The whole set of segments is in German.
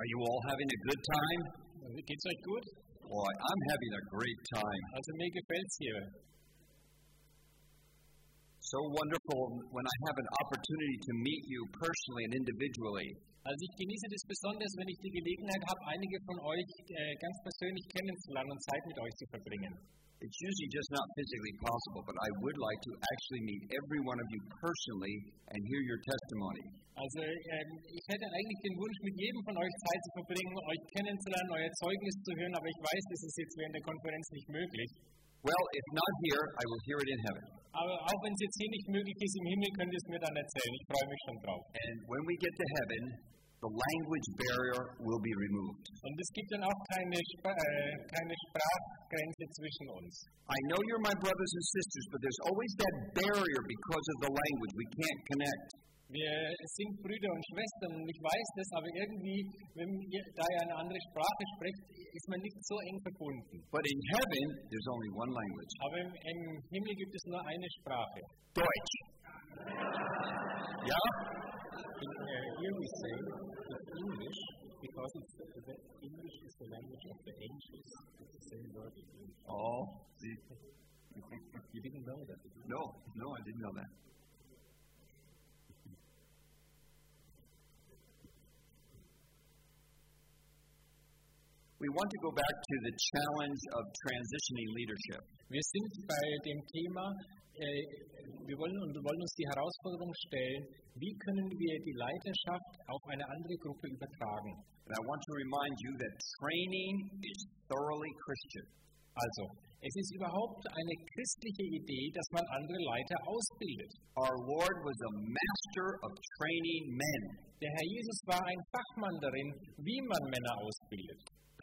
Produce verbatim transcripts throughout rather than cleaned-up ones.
Are you all having a good time? Geht's euch gut? Boy, I'm having a great time. Also mir gefällt's hier. So wonderful when I have an opportunity to meet you personally and individually. Also ich genieße das besonders, wenn ich die Gelegenheit habe, einige von euch äh, ganz persönlich kennenzulernen und Zeit mit euch zu verbringen. It's usually just not physically possible, but I would like to actually meet every one of you personally and hear your testimony. Also ähm, ich hätte eigentlich den Wunsch, mit jedem von euch Zeit zu verbringen, euch kennenzulernen, euer Zeugnis zu hören, aber ich weiß, das ist jetzt während der Konferenz nicht möglich. Well, if not here, I will hear it in heaven. Aber auch wenn es jetzt hier nicht möglich ist, im Himmel könnt ihr es mir dann erzählen. Ich freue mich schon drauf. And when we get to heaven, the language barrier will be removed. Und es gibt dann auch keine, Sp- äh, keine Sprachgrenze zwischen uns. I know you're my brothers and sisters, but there's always that barrier because of the language. We can't connect. Wir sind Brüder und Schwestern und ich weiß das, aber irgendwie, wenn ihr, da ihr eine andere Sprache sprecht, ist man nicht so eng verbunden. But in heaven, there's only one language. Aber im, im Himmel gibt es nur eine Sprache. Deutsch. Yeah? In, uh, here we say it's English because it's the, the English is the language of the angels. It's the same word in English. Oh, see. You didn't know that? Did you? No, no, I didn't know that. We want to go back to the challenge of transitioning leadership. Wir sind bei dem Thema, äh, wir wollen, und wir wollen uns die Herausforderung stellen, wie können wir die Leiterschaft auf eine andere Gruppe übertragen. And I want to remind you that training is thoroughly Christian. Also, es ist überhaupt eine christliche Idee, dass man andere Leiter ausbildet. Our Lord was a master of training men. Der Herr Jesus war ein Fachmann darin, wie man Männer ausbildet.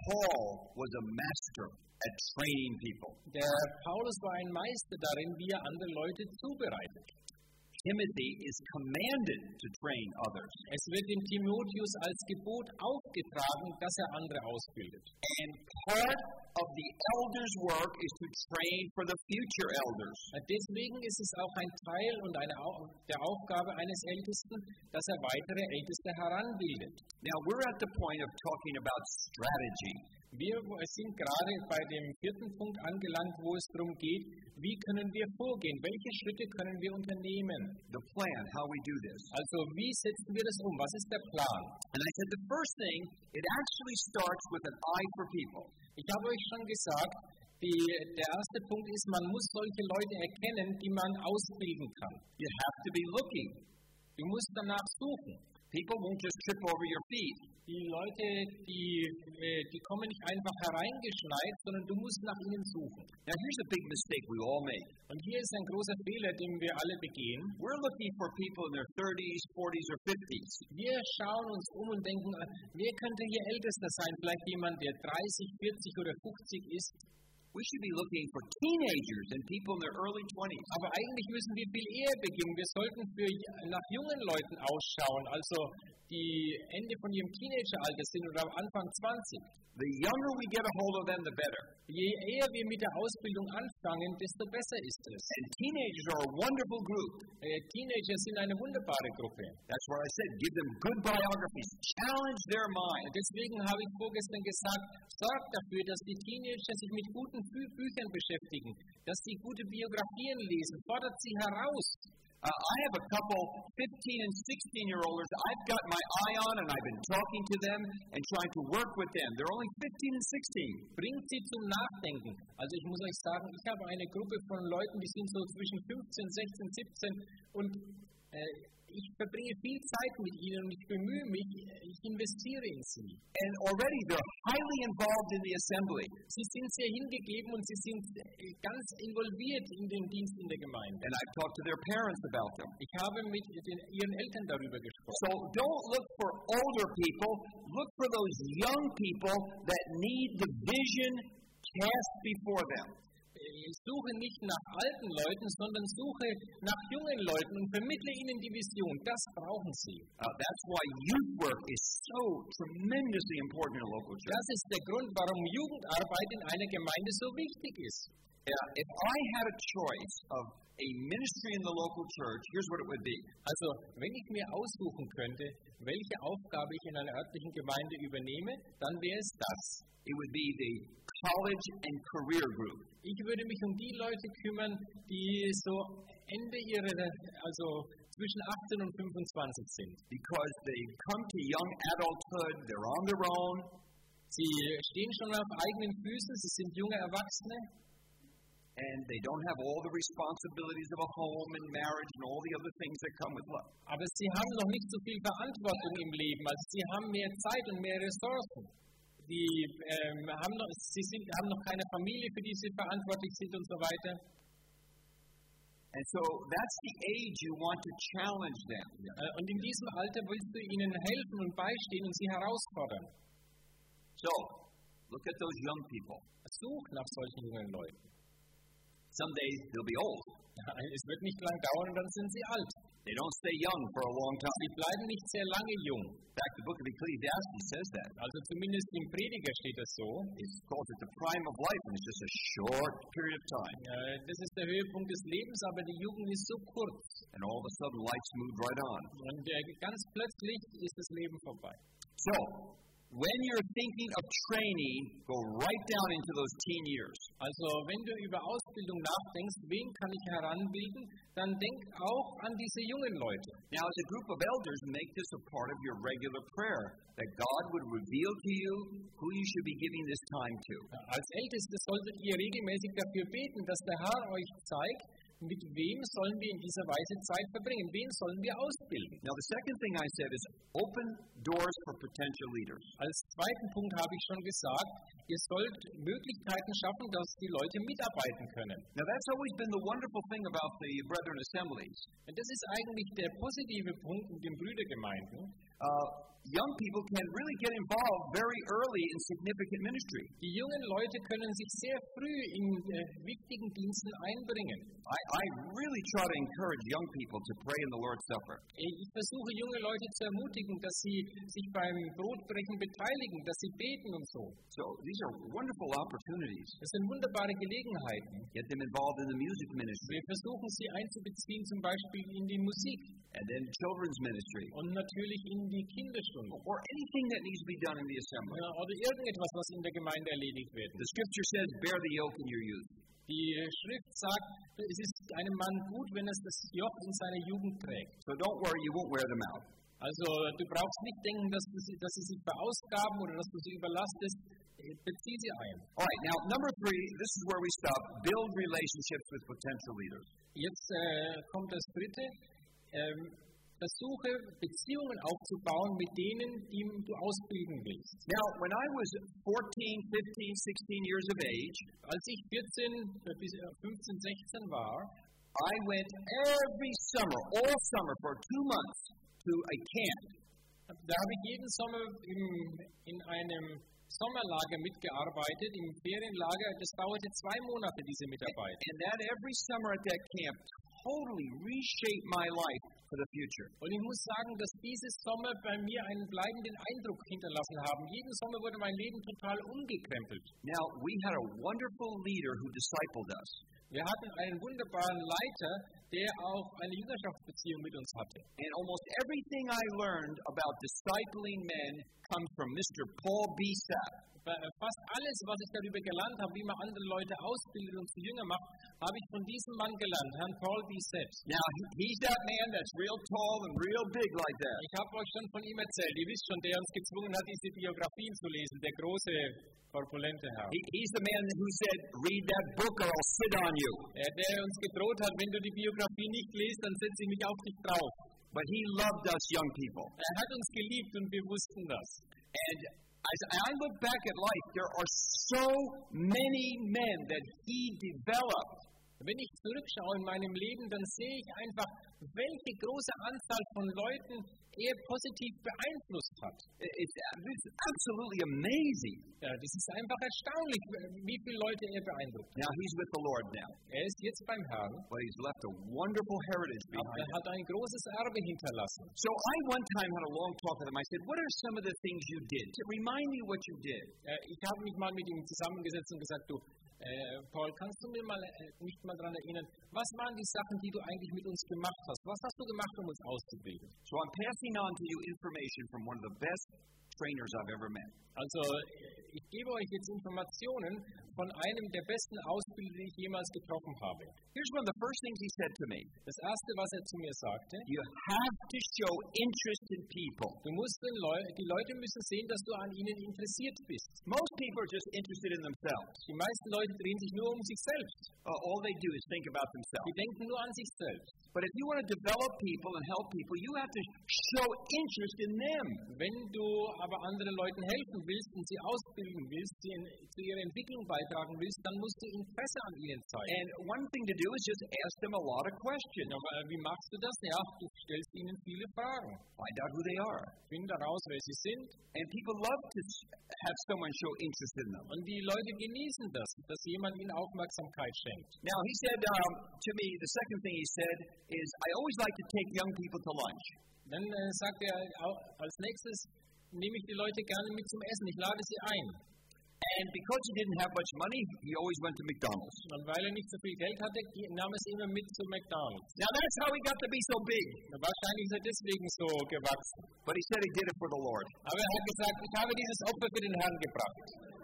Paul was a master at training people. Der Paulus war ein Meister darin, wie er andere Leute zubereitet. Timothy is commanded to train others. Es wird dem Timotheus als Gebot aufgetragen, dass er andere ausbildet. And part of the elders' work is to train for the future elders. Deswegen ist es auch ein Teil und eine Au- der Aufgabe eines Ältesten, dass er weitere Älteste heranbildet. Now we're at the point of talking about strategy. Wir sind gerade bei dem vierten Punkt angelangt, wo es darum geht, wie können wir vorgehen, welche Schritte können wir unternehmen. The plan, how we do this. Also wie setzen wir das um, was ist der Plan? And I said the first thing, it actually starts with an eye for people. Ich habe euch schon gesagt, die, der erste Punkt ist, man muss solche Leute erkennen, die man ausbilden kann. You have to be looking. Du musst danach suchen. People won't just trip over your feet. Die Leute, die, äh, die kommen nicht einfach hereingeschneit, sondern du musst nach ihnen suchen. Now here's a big mistake we all make. Und hier ist ein großer Fehler, den wir alle begehen. We're looking for people in their thirties, forties, or fifties. Wir schauen uns um und denken, wer könnte hier Ältester sein? Vielleicht jemand, der dreißig, vierzig oder fünfzig ist. We should be looking for teenagers and people in their early twenties. Aber eigentlich müssen wir viel eher beginnen. Wir sollten für, nach jungen Leuten ausschauen, also die Ende von ihrem Teenageralter sind oder am Anfang zwanzig. The younger we get a hold of them, the better. Je eher wir mit der Ausbildung anfangen, desto besser ist es. And teenagers are a wonderful group. Äh, Teenager sind eine wunderbare Gruppe. That's why I said give them good biographies. Challenge their mind. Deswegen habe ich vorgestern gesagt, sorgt dafür, dass die Teenager sich mit guten Bü- Büchern beschäftigen, dass sie gute Biografien lesen, fordert sie heraus. Uh, I have a couple fifteen and sixteen year olders I've got my eye on, and I've been talking to them and trying to work with them. They're only fifteen and sixteen. Bringt sie zum Nachdenken. Also ich muss euch sagen, ich habe eine Gruppe von Leuten, die sind so zwischen fünfzehn, sechzehn, siebzehn und äh, ich verbringe viel Zeit mit ihnen und ich bemühe mich, ich investiere in sie. And already they're highly involved in the assembly. Sie sind sehr hingegeben und sie sind äh, ganz involviert in den Dienst in der Gemeinde. And I've talked to their parents about them. Ich habe mit den, ihren Eltern darüber gesprochen. So don't look for older people. Look for those young people that need the vision cast before them. Ich suche nicht nach alten Leuten, sondern suche nach jungen Leuten und vermittle ihnen die Vision. Das brauchen sie. Uh, that's why youth work is so tremendously important in a local church. Das ist der Grund, warum Jugendarbeit in einer Gemeinde so wichtig ist. Yeah, if I had a choice of a ministry in the local church, here's what it would be. Also, wenn ich mir aussuchen könnte, welche Aufgabe ich in einer örtlichen Gemeinde übernehme, dann wäre es das. It would be the college and career group. Ich würde mich um die Leute kümmern, die so Ende ihrer, also zwischen achtzehn und fünfundzwanzig sind. Because they come to young adulthood, they're on their own. Sie stehen schon auf eigenen Füßen, sie sind junge Erwachsene. And they don't have all the responsibilities of a home and marriage and all the other things that come with love. Aber sie haben noch nicht so viel Verantwortung im Leben, also sie haben mehr Zeit und mehr Ressourcen. Sie, ähm, haben, noch, sie sind, haben noch keine Familie, für die sie verantwortlich sind und so weiter. And so that's the age you want to challenge them. Und in diesem Alter willst du ihnen helfen und beistehen und sie herausfordern. So, look at those young people. Such nach solchen jungen Leuten. Someday they'll be old. Es wird nicht lang dauern und dann sind sie alt. They don't stay young for a long time. Sie bleiben nicht sehr lange jung. In fact, the book of Ecclesiastes says that. Also zumindest im Prediger steht das so. It calls it the prime of life, and it's just a short period of time. Ja, das ist der Höhepunkt des Lebens, aber die Jugend ist so kurz. And all of a sudden, life's moved right on. Und äh, ganz plötzlich ist das Leben vorbei. So, when you're thinking of training, go right down into those teen years. Also, wenn du über Ausbildung nachdenkst, wen kann ich heranbilden, dann denk auch an diese jungen Leute. Now, as a group of elders, make this a part of your regular prayer, that God would reveal to you who you should be giving this time to. Als Älteste solltet ihr regelmäßig dafür beten, dass der Herr euch zeigt, mit wem sollen wir in dieser Weise Zeit verbringen? Wen sollen wir ausbilden? Now, the second thing I said is open doors for potential leaders. Als zweiten Punkt habe ich schon gesagt, ihr sollt Möglichkeiten schaffen, dass die Leute mitarbeiten können. Now, that's always been the wonderful thing about the Brethren Assemblies. Und das ist eigentlich der positive Punkt in den Brüdergemeinden. Uh, young people can really get involved very early in significant ministry. Die jungen Leute können sich sehr früh in äh, wichtigen Diensten einbringen. I, I really try to encourage young people to pray in the Lord's Supper. Ich versuche junge Leute zu ermutigen, dass sie sich beim Brotbrechen beteiligen, dass sie beten und so. So these are wonderful opportunities. Das sind wunderbare Gelegenheiten. Get them involved in the music ministry. Wir versuchen sie einzubeziehen, zum Beispiel in die Musik. And then children's ministry. Und natürlich in die Kinderstunde. Or anything that needs to be done in the assembly. Ja, oder irgendetwas, was in der Gemeinde erledigt wird. The scripture says, bear the yoke in your youth. Die Schrift sagt, es ist einem Mann gut, wenn es das Joch in seiner Jugend trägt. So don't worry, you won't wear them out. Also du brauchst nicht denken, dass, du sie, dass sie sich verausgaben oder dass du sie überlastest. Bezieh sie ein. All right, now number three, this is where we stop. Build relationships with potential leaders. Jetzt äh, kommt das dritte. Ähm, Versuche, Beziehungen aufzubauen mit denen, die du ausbilden willst. Now, when I was fourteen, fifteen, sixteen years of age, als ich vierzehn bis fünfzehn, sechzehn war, I went every summer, all summer for two months to a camp. Da habe ich jeden Sommer im, in einem Sommerlager mitgearbeitet, im Ferienlager. Das dauerte zwei Monate, diese Mitarbeit. And that every summer at that camp totally reshaped my life for the future. Und ich muss sagen, dass dieses Sommer bei mir einen bleibenden Eindruck hinterlassen haben. Jeden Sommer wurde mein Leben total umgekrempelt. Now, we had a wonderful leader who discipled us. Wir hatten einen wunderbaren Leiter, der auch eine Jüngerschaftsbeziehung mit uns hatte. And almost everything I learned about discipling men comes from Mister Paul B. Sapp. Fast alles, was ich darüber gelernt habe, wie man andere Leute ausbildet und zu Jünger macht, habe ich von diesem Mann gelernt, Herrn Paul B. Sapp. Now, he's that man that's real tall and real big like that. Ich habe euch schon von ihm erzählt. Ihr wisst schon, der uns gezwungen hat, diese Biografien zu lesen, der große, korpulente Herr. He, he's the man who said, read that book or I'll sit on you. Er, der uns gedroht hat, wenn du die Biografie nicht liest, dann setze ich mich auf dich drauf. But he loved us young people. Er hat uns geliebt und wir wussten das. And as I look back at life, there are so many men that he developed. Wenn ich zurückschaue in meinem Leben, dann sehe ich einfach, welche große Anzahl von Leuten er positiv beeinflusst hat. It's, it's absolutely amazing. Ja, das ist einfach erstaunlich, wie viele Leute er beeindruckt. Now he's with the Lord now. Er ist jetzt beim Herrn. But he's left a wonderful heritage behind him. Er hat ein großes Erbe hinterlassen. So I one time had a long talk with him. I said, "What are some of the things you did? To remind me what you did." Ich habe mich mal mit ihm zusammengesetzt und gesagt, du, Äh, Paul, kannst du mir mal äh, nicht mal daran erinnern, was waren die Sachen, die du eigentlich mit uns gemacht hast? Was hast du gemacht, um uns auszubilden? So I'm passing on to you information from one of the best trainers I've ever met. Also, äh, ich gebe euch jetzt Informationen von einem der besten Ausbilder, die ich jemals getroffen habe. Here's one of the first things he said to me. Das erste, was er zu mir sagte: You have to show interest in people. Du musst den Leu- die Leute müssen sehen, dass du an ihnen interessiert bist. Most people are just interested in themselves. Die meisten Leute drehen sich nur um sich selbst. Uh, all they do is think about themselves. Die denken nur an sich selbst. But if you want to develop people and help people, you have to show interest in them. Wenn du aber anderen Leuten helfen willst und sie ausbilden willst, sie in, zu ihrer Entwicklung beitragen willst, dann musst du Interesse an ihnen zeigen. And one thing to do is just ask them a lot of questions. Aber wie machst du das? Ja, du stellst ihnen viele Fragen. Find out who they are. Find heraus, wer sie sind. And people love to have someone show interest in them. Und die Leute genießen das, dass jemand ihnen Aufmerksamkeit schenkt. Now, he said um, to me, the second thing he said is, I always like to take young people to lunch. Dann äh, sagt er au- als nächstes, nehme ich die Leute gerne mit zum Essen. Ich lade sie ein. And because he didn't have much money, he always went to McDonald's. Und weil er nicht so viel Geld hatte, ge- nahm es immer mit zu McDonald's. Now, that's how he got to be so big. Und wahrscheinlich ist er deswegen so gewachsen. But he said he did it for the Lord. Aber er hat gesagt, ich habe dieses Opfer für den Herrn gebracht.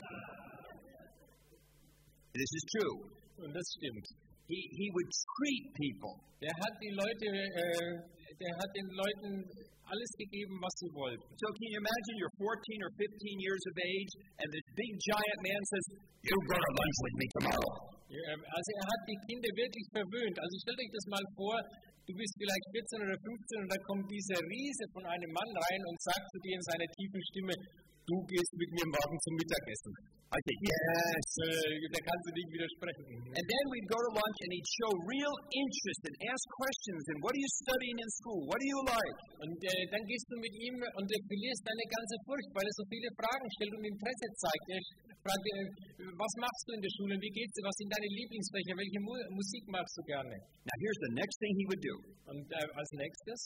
This is true. Und das stimmt. He, he would treat people. Der hat die Leute, äh, der hat den Leuten alles gegeben, was sie wollten. So can you imagine you're fourteen or fifteen years of age, and this big giant man says, you go to lunch with me tomorrow. Ja, also er hat die Kinder wirklich verwöhnt. Also stellt euch das mal vor, du bist vielleicht vierzehn oder fünfzehn und da kommt dieser Riese von einem Mann rein und sagt zu dir in seiner tiefen Stimme, du gehst mit mir morgen zum Mittagessen. I said, yes. Äh, da kannst du nicht widersprechen. And then we'd go to lunch and he'd show real interest and ask questions. And what are you studying in school? What do you like? Und äh, dann gehst du mit ihm und er verlierst deine ganze Furcht, weil er so viele Fragen stellt und Interesse zeigt. Er fragt, äh, was machst du in der Schule? Wie geht's dir? Was sind deine Lieblingsfächer? Welche Mu- Musik magst du gerne? Now here's the next thing he would do. Und äh, als nächstes,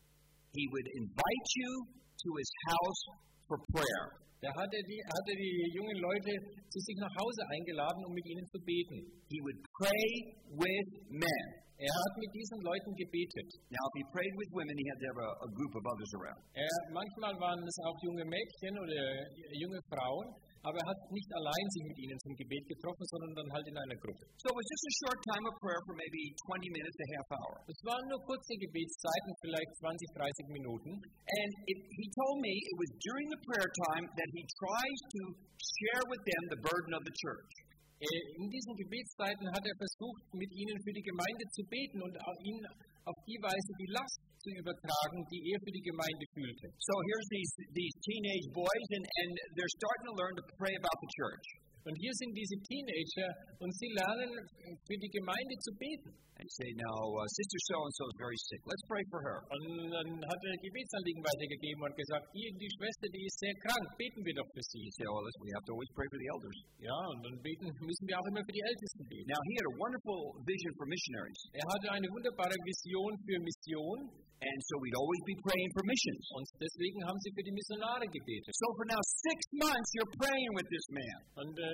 He would invite you to his house for prayer. da hat er, die, hat er die jungen Leute zu sich nach Hause eingeladen, um mit ihnen zu beten. He would pray with men. Er hat mit diesen Leuten gebetet. Now, if he prayed with women, he had to have a, a group of others around. Er, manchmal waren es auch junge Mädchen oder junge Frauen, aber er hat nicht allein sich mit ihnen zum Gebet getroffen, sondern dann halt in einer Gruppe. So it was just a short time of prayer for maybe twenty minutes, a half hour. Es waren nur kurze Gebetszeiten, vielleicht zwanzig, dreißig Minuten. And it, he told me it was during the prayer time that he tries to share with them the burden of the church. In diesen Gebetszeiten hat er versucht, mit ihnen für die Gemeinde zu beten und auch ihnen auf die Weise die Last zu übertragen, die er für die Gemeinde fühlte. So here's these, these teenage boys, and, and they're starting to learn to pray about the church. Und hier sind diese Teenager und sie lernen für die Gemeinde zu beten. And say, no, uh, Sister so-and-so is very sick. Let's pray for her. Und dann hat er Gebetsanliegen weitergegeben und gesagt, die, die Schwester, die ist sehr krank, beten wir doch für sie. You say, oh, listen, we have to always pray for the elders. Ja, und dann beten, müssen wir auch immer für die Ältesten beten. Now, he had a wonderful vision for missionaries. Er hatte eine wunderbare Vision für Mission. And so we'd always be praying for missions. Und deswegen haben sie für die Missionare gebetet. So for now six months, you're praying with this man. Und äh,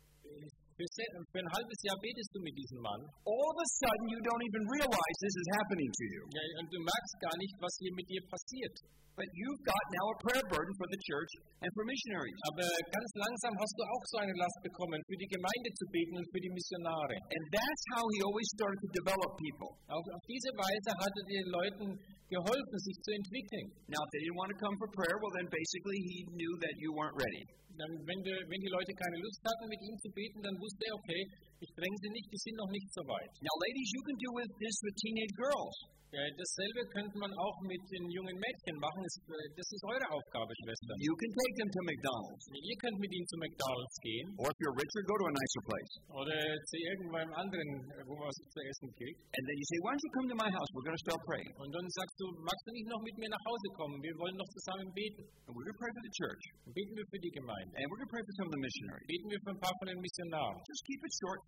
für, für ein halbes Jahr betest du mit diesem Mann. All of a sudden, you don't even realize this is happening to you. Ja, und du merkst gar nicht, was hier mit dir passiert. But you've got now a prayer burden for the church and for missionaries. Aber ganz langsam hast du auch so eine Last bekommen, für die Gemeinde zu beten und für die Missionare. And that's how he always started to develop people. Auf, auf diese Weise hat er den Leuten geholfen, sich zu entwickeln. Now, if they didn't want to come for prayer, well, then basically he knew that you weren't ready. Dann, wenn, de, wenn die Leute keine Lust hatten, mit ihm zu beten, dann wusste er, okay, ich dränge sie nicht, die sind noch nicht so weit. Now, ladies, you can do with this with teenage girls. Ja, dasselbe könnte man auch mit den jungen Mädchen machen. Das ist eure Aufgabe, Schwestern. You can take them to McDonald's. Ihr könnt mit ihnen zu McDonald's gehen. Or if you're richer, go to a nicer place. Oder zu irgendeinem anderen, wo man was zu essen kriegt. And then you say, why don't you come to my house? We're going to start praying. Und dann sagst du, magst du nicht noch mit mir nach Hause kommen? Wir wollen noch zusammen beten. And we're going to pray for the church. Beten wir für die Gemeinde. And we're going to pray for some of the missionaries. Beten wir für ein paar von den Missionaren. Just keep it short,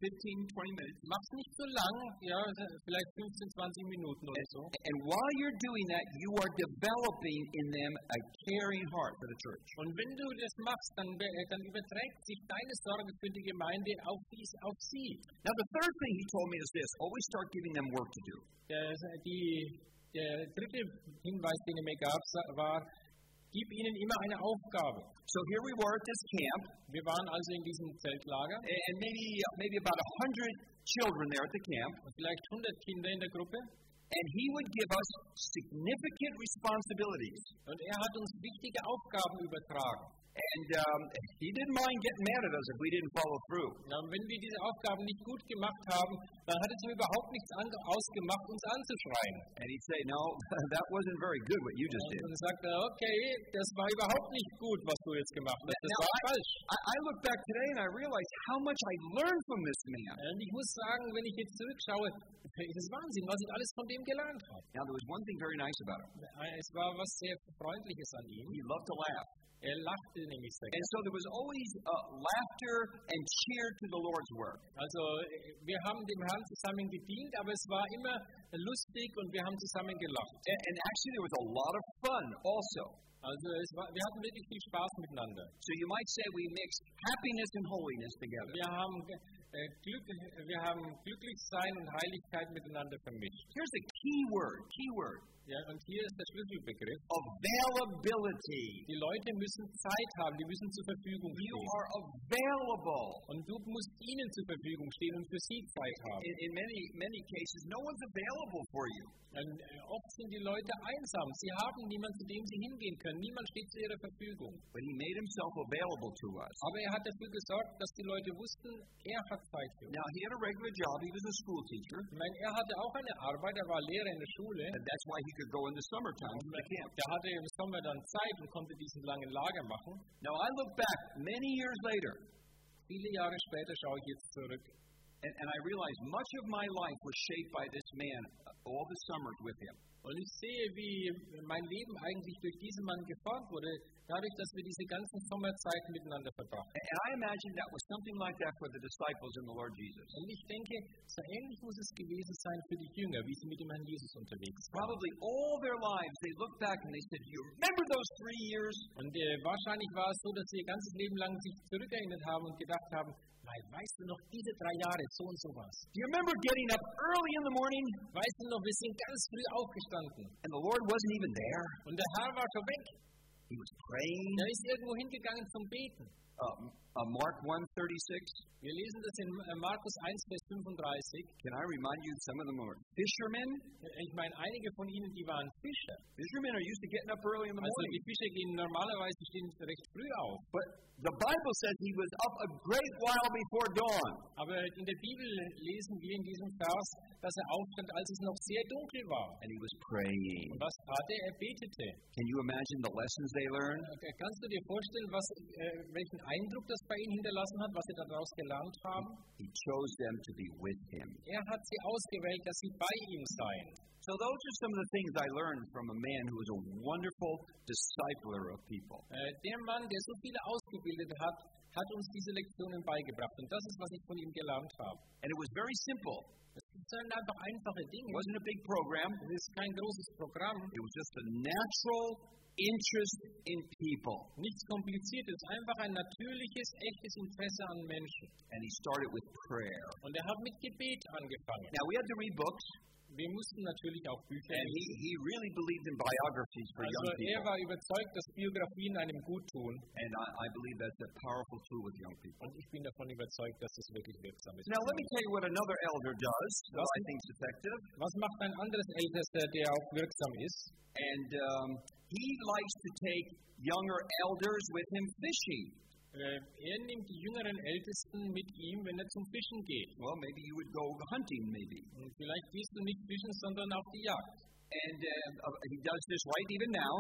fifteen, twenty minutes. Mach's nicht so lang, ja, vielleicht fünfzehn, zwanzig Minuten oder so. And while you're doing that, you are developing in them a caring heart for the church. Und wenn du das machst, dann, dann überträgt sich deine Sorge für die Gemeinde auf, dies, auf sie. Now, the third thing he told me is this: always start giving them work to do. Der, die, der dritte Hinweis, den er mir gab, war, gib ihnen immer eine Aufgabe. So here we were at this camp. Wir waren also in diesem Zeltlager. And maybe maybe about a hundred children there at the camp. Und vielleicht hundert Kinder in der Gruppe. And he would give us significant responsibilities. Und er hat uns wichtige Aufgaben übertragen. And um, he didn't mind getting mad at us if we didn't follow through. Ja, wenn wir diese Aufgaben nicht gut gemacht haben, dann hat es ihm überhaupt nichts ausgemacht, uns anzuschreien. And he'd say, no, that wasn't very good what you just did. Und dann sagt er, okay, das war überhaupt nicht gut, was du jetzt gemacht hast. Das now, war I, falsch. I, I look back today and I realize how much I learned from this man. Und ich muss sagen, wenn ich jetzt zurückschaue, es ist Wahnsinn, was ich alles von dem gelernt habe. Now there was one thing very nice about him. Es war was sehr Freundliches an ihm. He loved to laugh. Er lachte nämlich sehr And so there was always uh, laughter and cheer to the Lord's work. Also wir haben dem Herrn zusammen gedient, aber es war immer lustig und wir haben zusammen gelacht. And, and actually there was a lot of fun also. Also es war, wir hatten wirklich viel Spaß miteinander. So you might say we mixed happiness and holiness together. Wir haben äh, Glück, wir haben Glücklichsein und Heiligkeit miteinander vermischt. Here's the key word, key word. Ja, und hier ist der Schlüsselbegriff. Availability. Die Leute müssen Zeit haben, die müssen zur Verfügung You stehen. are available. Und du musst ihnen zur Verfügung stehen und für sie Zeit haben. In, in many many cases, no one's available for you. Und, äh, oft sind die Leute einsam. Sie haben niemanden, zu dem sie hingehen können. Niemand steht zu ihrer Verfügung. But he made himself available to us. Aber er hat dafür gesorgt, dass die Leute wussten, er hat Zeit für uns. Now, he had a regular job. He was a school teacher. Ich meine, er hatte auch eine Arbeit, er war Lehrer in der Schule. And that's why he could go in the summertime to the camp. Der hatte im Sommer dann Zeit und konnte diesen langen Lager machen. Now, I look back many years later. Viele Jahre später schaue ich jetzt zurück. And, and I realize much of my life was shaped by this man all the summers with him. Und ich sehe, wie mein Leben eigentlich durch diesen Mann geformt wurde, dadurch, dass wir diese ganzen Sommerzeiten miteinander verbrachten. And I imagine that was something like that for the disciples in the Lord Jesus. Und ich denke, so ähnlich muss es gewesen sein für die Jünger, wie sie mit dem Herrn Jesus unterwegs waren. Probably all their lives, they looked back and they said, "Do you remember those three years?" Und äh, wahrscheinlich war es so, dass sie ihr ganzes Leben lang sich zurückerinnert haben und gedacht haben, nein, weißt du noch, diese drei Jahre, so und so was. Do you remember getting up early in the morning? Weißt du noch, wir sind ganz früh aufgestanden. And the Lord wasn't even there. Und der Herr war schon weg. He was praying. Er ist irgendwo hingegangen zum Beten. Uh, uh, Mark one thirty-six. Wir lesen das in Markus eins, Vers fünfunddreißig. Can I remind you, some of them were fishermen? Ich meine, einige von ihnen, die waren Fischer. Fishermen are used to getting up early in the Also morning. die Fischer gehen normalerweise stehen recht früh auf. But the Bible says he was up a great while before dawn. Aber in der Bibel lesen wir in diesem Vers, dass er aufstand, als es noch sehr dunkel war. And he was praying. Und was tat er? Er betete. Can you imagine the lessons they learned? Kannst du dir vorstellen, was, äh, welchen Eindruck das bei ihnen hinterlassen hat, was sie daraus gelernt haben? He chose them to be with him. Er hat sie ausgewählt, dass sie bei ihm seien. So those are some of the things I learned from a man who was a wonderful discipler of people. Äh, der Mann, der so viele ausgebildet hat, hat uns diese Lektionen beigebracht. Und das ist, was ich von ihm gelernt habe. And it was very simple. Es sind einfach einfache Dinge. It wasn't a big program. Es ist kein großes Programm. It was just a natural interest in people. Nichts Kompliziertes, einfach ein natürliches, echtes Interesse an Menschen. And he started with prayer. Und er hat mit Gebet angefangen. Now we had to read books. Wir mussten natürlich auch Bücher And he, he really believed in biographies for Also young er people. war überzeugt, dass Biografien einem gut tun. And I, I believe that's a powerful tool with young people. Und ich bin davon überzeugt, dass das wirklich wirksam ist. Now let me tell you what another elder does that I think is effective. Was macht ein anderes Ältester, der auch wirksam ist? And um, he likes to take younger elders with him fishing. Äh, er nimmt die jüngeren Ältesten mit ihm, wenn er zum Fischen geht. Well, maybe you would go hunting, maybe. Und vielleicht gehst du nicht fischen, sondern auf die Jagd. And uh, he does this right even now.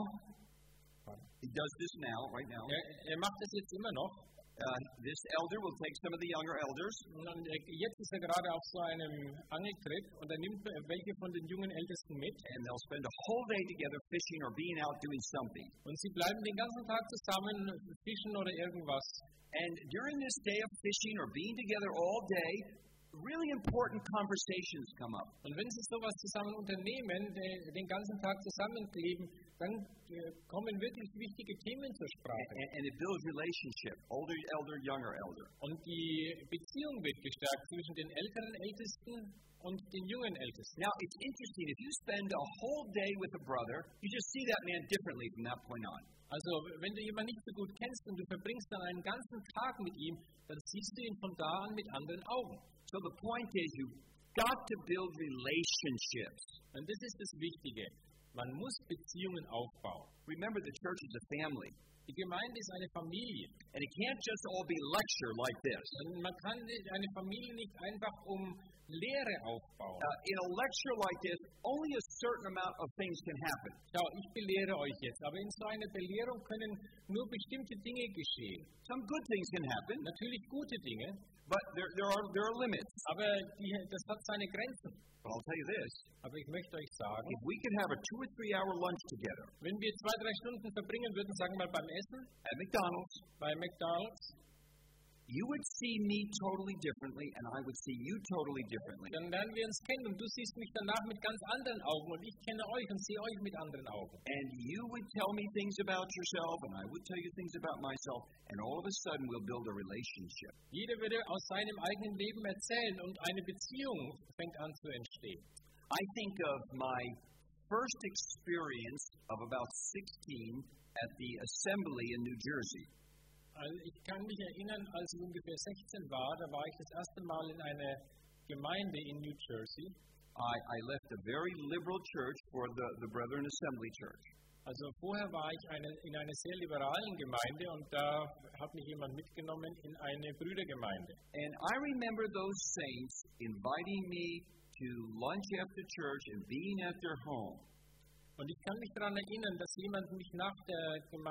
He does this now, right now. Er, er macht das jetzt immer noch. Uh, this elder will take some of the younger elders. Und dann, äh, jetzt ist er gerade auf so einem Angeltrip und er nimmt äh, welche von den jungen Ältesten mit. And they'll spend a whole day together fishing or being out doing something. Und sie bleiben den ganzen Tag zusammen, fischen oder irgendwas. And during this day of fishing or being together all day, really important conversations come up. Und wenn sie sowas zusammen unternehmen, de- den ganzen Tag zusammenleben, dann äh, kommen wirklich wichtige Themen zur Sprache. And, and it builds relationship, older elder, younger elder. Und die Beziehung wird gestärkt zwischen den älteren Ältesten und den jungen Ältesten. Now, it's interesting, if you spend a whole day with a brother, you just see that man differently from that point on. Also, wenn du jemanden nicht so gut kennst und du verbringst dann einen ganzen Tag mit ihm, dann siehst du ihn von da an mit anderen Augen. So the point is, you've got to build relationships. Und das ist das Wichtige. Man muss Beziehungen aufbauen. Remember, the church is a family. Die Gemeinde ist eine Familie. And it can't just all be lecture like this. Und man kann eine Familie nicht einfach um Lehre aufbauen. Uh, in a lecture like this, only a certain amount of things can happen. Schau, ich belehre euch jetzt, aber in so einer Belehrung können nur bestimmte Dinge geschehen. Some good things can happen, Natürlich gute Dinge, but there, there, are, there are limits. aber die, das hat seine Grenzen. But I'll tell you this, Aber ich möchte euch sagen, if we could have a two or three hour lunch together wenn wir zwei, drei Stunden verbringen würden, sagen wir mal beim Essen, at McDonald's, bei McDonald's, you would see me totally differently, and I would see you totally differently. dann lernen wir uns kennen und du siehst mich danach mit ganz anderen Augen und ich kenne euch und sehe euch mit anderen Augen. And you would tell me things about yourself, and I would tell you things about myself, and all of a sudden we'll build a relationship. Jeder würde aus seinem eigenen Leben erzählen und eine Beziehung fängt an zu entstehen. I think of my first experience of about sixteen at the assembly in New Jersey. Also ich kann mich erinnern, als ich ungefähr sechzehn war, da war ich das erste Mal in einer Gemeinde in New Jersey. I, I left a very liberal church for the, the Brethren Assembly Church. Also vorher war ich eine, in einer sehr liberalen Gemeinde und da hat mich jemand mitgenommen in eine Brüdergemeinde. And I remember those saints inviting me to lunch after church and being at their home. Und ich kann mich daran erinnern, dass jemand mich nach der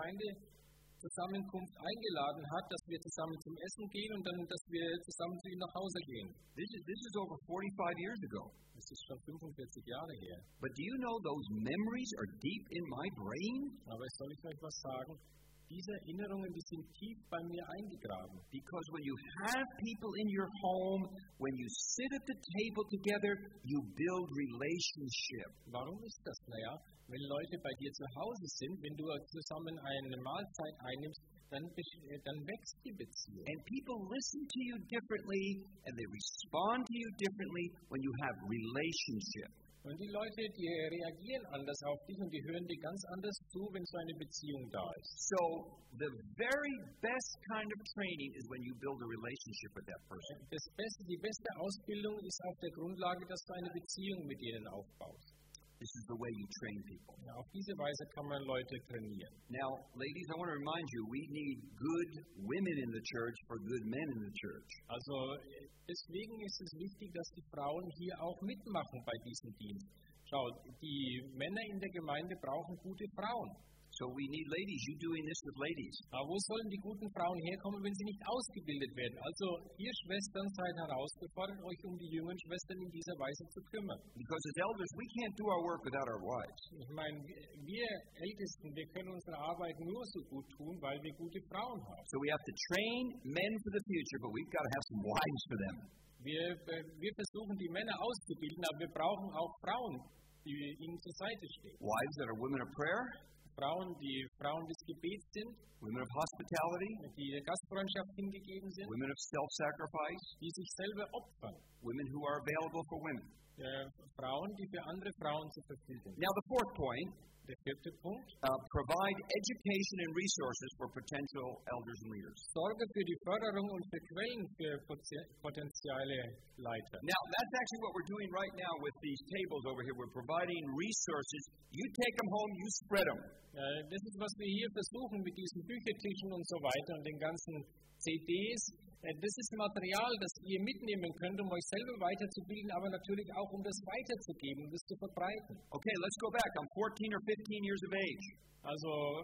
Gemeindezusammenkunft eingeladen hat, dass wir zusammen zum Essen gehen und dann, dass wir zusammen zu ihm nach Hause gehen. This is, this is over forty-five years ago. Das ist schon fünfundvierzig Jahre her. But do you know those memories are deep in my brain? Aber soll ich euch was sagen? Diese Erinnerungen, die sind tief bei mir eingegraben. Because when you have people in your home, when you sit at the table together, you build relationship. Warum ist das? Naja, wenn Leute bei dir zu Hause sind, wenn du zusammen eine Mahlzeit einnimmst, dann, dann wächst die Beziehung. And people listen to you differently, and they respond to you differently when you have relationship. Und die Leute, die reagieren anders auf dich und die hören dir ganz anders zu, wenn so eine Beziehung da ist. So the very best kind of training is when you build a relationship with that person. Das Beste, die beste Ausbildung ist auf der Grundlage, dass du eine Beziehung mit ihnen aufbaust. This is the way you train people. Ja, auf diese Weise kann man Leute trainieren. Now, ladies, I want to remind you, we need good women in the church for good men in the church. Also deswegen ist es wichtig, dass die Frauen hier auch mitmachen bei diesem Dienst. Schau, die Männer in der Gemeinde brauchen gute Frauen. So we need ladies. You doing this with ladies. Aber wo sollen die guten Frauen herkommen, wenn sie nicht ausgebildet werden? Also ihr Schwestern seid herausgefordert, euch um die jungen Schwestern in dieser Weise zu kümmern. Because as elders, we can't do our work without our wives. Ich meine, wir Ältesten, wir können unsere Arbeit nur so gut tun, weil wir gute Frauen haben. So we have to train men for the future, but we've got to have some wives for them. Wir, wir versuchen die Männer auszubilden, aber wir brauchen auch Frauen, die ihnen zur Seite stehen. Wives that are women of prayer. Frauen, die Frauen des Gebets sind, women of hospitality, die der Gastfreundschaft hingegeben sind, women of self-sacrifice, die sich selber opfern, women who are available for women. Äh, Frauen, die für andere Frauen zur Verfügung sind. Now the fourth point, der vierte Punkt, uh, provide education and resources for potential elders and leaders. Sorge für die Förderung und für Quellen für potenzielle Leiter. Now that's actually what we're doing right now with these tables over here. We're providing resources. You take them home, you spread them. Äh, das ist, was wir hier versuchen mit diesen Büchertischen und so weiter und den ganzen C Ds. Äh, das ist Material, das ihr mitnehmen könnt, um euch selber weiterzubilden, aber natürlich auch, um das weiterzugeben, um das zu verbreiten. Okay, let's go back. I'm fourteen or fifteen years of age. Also,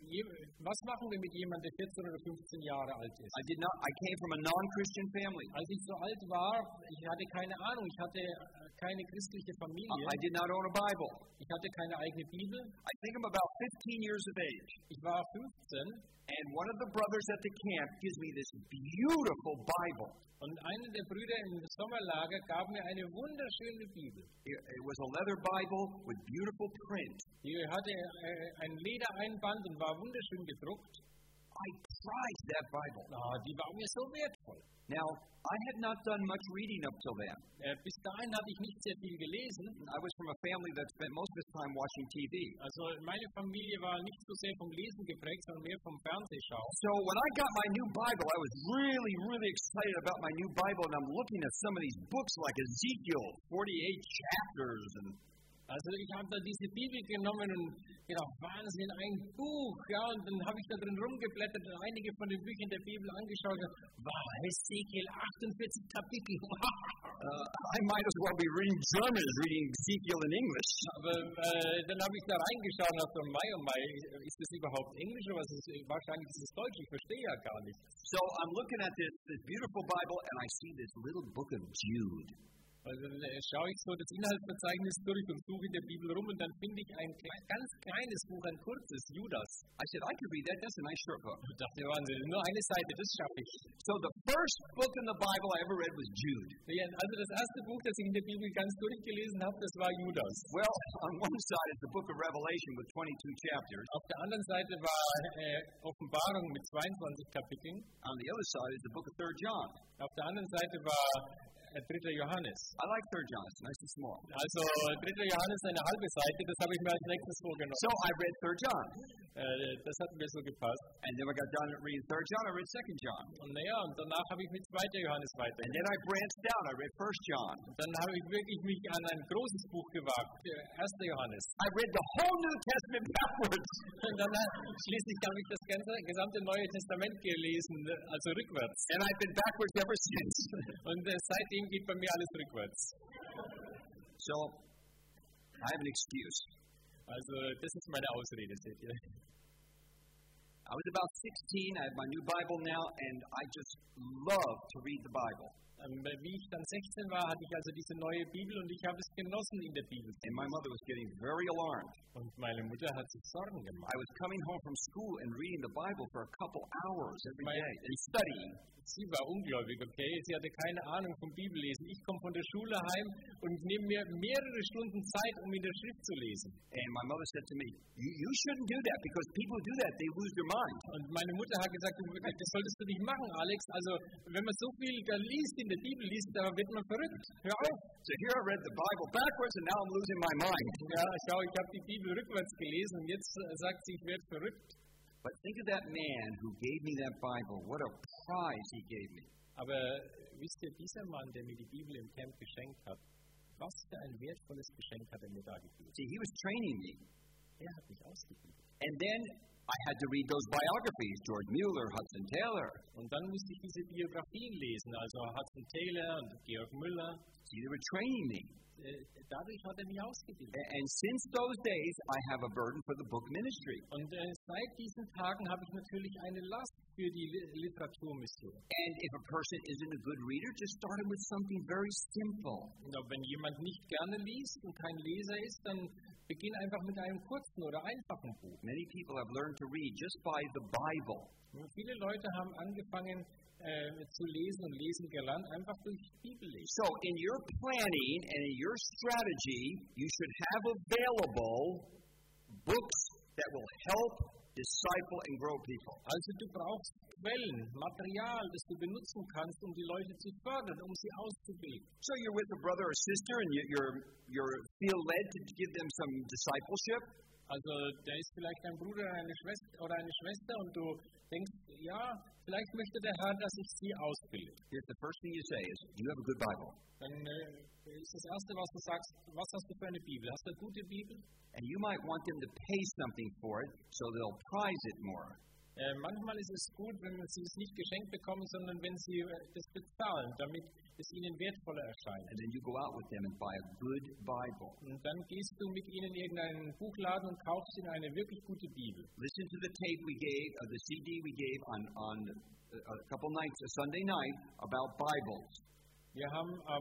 was machen wir mit jemandem, der vierzehn oder fünfzehn Jahre alt ist? I did not. I came from a non-Christian family. Als ich so alt war, ich hatte keine Ahnung, ich hatte keine christliche Familie. I did not own a Bible. Ich hatte keine eigene Bibel. I think I'm about fifteen years of age. Ich war fünfzehn. And one of the brothers at the camp gives me this beautiful Bible. Und einer der Brüder im Sommerlager gab mir eine wunderschöne Bibel. It, it was a leather Bible with beautiful print. Die hatte äh, ein Ledereinband und war wunderschön gedruckt. I prized that Bible. Oh, die war mir so wertvoll. Now, I had not done much reading up till then. Äh, bis dahin hatte ich nicht sehr viel gelesen. I was from a family that spent most of its time watching T V. Also meine Familie war nicht so sehr vom Lesen geprägt, sondern mehr vom Fernsehschauen. So when I got my new Bible, I was really, really excited about my new Bible, and I'm looking at some of these books like Ezekiel, forty-eight chapters, and Also ich habe da diese Bibel genommen und gedacht, Wahnsinn, ein Buch, ja, und dann habe ich da drin rumgeblättert und einige von den Büchern der Bibel angeschaut und wow, Ezekiel, achtundvierzig Kapitel. uh, I might as well be reading German as reading Ezekiel in English. Aber äh, dann habe ich da reingeschaut und dachte, Mai, oh Mai, ist das überhaupt Englisch oder was ist, wahrscheinlich ist es Deutsch, ich verstehe ja gar nicht. So I'm looking at this, this beautiful Bible and I see this little book of Jude. Also dann äh, schaue ich so das Inhaltsverzeichnis durch und suche in der Bibel rum und dann finde ich ein klein, ganz kleines Buch, ein kurzes, Judas. I said, I could read that, that's a nice short book. Ich dachte, Wahnsinn, nur eine Seite, das schaffe ich. So the first book in the Bible I ever read was Jude. Ja, also das erste Buch, das ich in der Bibel ganz durchgelesen habe, das war Judas. Well, on one side is the book of Revelation with twenty-two chapters. Auf der anderen Seite war äh, Offenbarung mit zweiundzwanzig Kapiteln. On the other side is the book of Third John. Auf der anderen Seite war äh, dritter Johannes. I like Third John, it's nice and small. Also dritter Johannes eine halbe Seite, das habe ich mir als nächstes vorgenommen. So I read Third John. Äh, das hat mir so gepasst. And then when I got done reading Third John, I read Second John. Und naja, und danach habe ich mit zweiter Johannes weiter. And then I branched out, I read First John. Und dann habe ich wirklich mich an ein großes Buch gewagt, erster Johannes. I read the whole New Testament backwards. Und dann schließlich habe ich das ganze gesamte Neue Testament gelesen, also rückwärts. And I've been backwards ever since. Und äh, seitdem geht bei mir alles rückwärts. So, I have an excuse. Also, das ist meine Ausrede, seht ihr. I was about sixteen, I have my new Bible now, and I just love to read the Bible. Ähm, wie ich dann sechzehn war, hatte ich also diese neue Bibel und ich habe es genossen, in der Bibel zu And my mother was getting very alarmed. Und meine Mutter hat sich Sorgen gemacht. I was coming home from school and reading the Bible for a couple hours every Meine- day and studying. Sie war ungläubig, okay? Sie hatte keine Ahnung vom Bibellesen. Ich komme von der Schule heim und nehme mir mehrere Stunden Zeit, um in der Schrift zu lesen. And my mother said to me, you, you shouldn't do that because people do that, they lose their mind. Und meine Mutter hat gesagt, du- das solltest du nicht machen, Alex. Also, wenn man so viel da liest, in der Bibel liest, dann wird man verrückt. Hör auf. So here I read the Bible backwards and now I'm losing my mind. Ja, schau, ich habe die Bibel rückwärts gelesen und jetzt äh, sagt sie, ich werde verrückt. But think of that man who gave me that Bible. What a prize he gave me. Aber wisst ihr, dieser Mann, der mir die Bibel im Camp geschenkt hat, was für ein wertvolles Geschenk hat er mir da gegeben? See, he was training me. Er hat mich ausgebildet. And then I had to read those biographies, George Mueller, Hudson Taylor. Und dann musste ich diese Biografien lesen, also Hudson Taylor und Georg Müller. See, they were training me. Äh, Dadurch hat er mich ausgebildet. A- And since those days, I have a burden for the book ministry. Und äh, seit diesen Tagen habe ich natürlich eine Last für die Li- Literaturmission. And if a person isn't a good reader, just start him with something very simple. Und auch wenn jemand nicht gerne liest und kein Leser ist, dann beginn einfach mit einem kurzen oder einfachen Buch. Many people have learned to read just by the Bible. Und viele Leute haben angefangen äh, zu lesen und lesen gelernt, einfach durch Bibellesen. So, in your planning and in your strategy, you should have available books that will help disciple and grow people. Also du brauchst Quellen, Material, das du benutzen kannst, um die Leute zu fördern, um sie auszubilden. So you're with a brother or sister and you- you're, you're feel led to give them some discipleship. Also der ist vielleicht ein Bruder oder eine Schwester, oder eine Schwester und du denkst, ja, vielleicht möchte der Herr, dass ich sie ausbilde. Here's the first thing you say is, do you have a good Bible? Dann äh, ist das Erste, was du sagst, was hast du für eine Bibel? Hast du eine gute Bibel? And you might want them to pay something for it so they'll prize it more. Äh, manchmal ist es gut, wenn sie es nicht geschenkt bekommen, sondern wenn sie äh, das bezahlen, damit es ihnen wertvoller erscheint. And then you go out with them and buy a good Bible. Und dann gehst du mit ihnen in irgendeinen Buchladen und kaufst ihnen eine wirklich gute Bibel. Listen to the tape we gave, uh, the C D we gave on, on uh, a couple nights, a Sunday night, about Bibles. Wir haben am,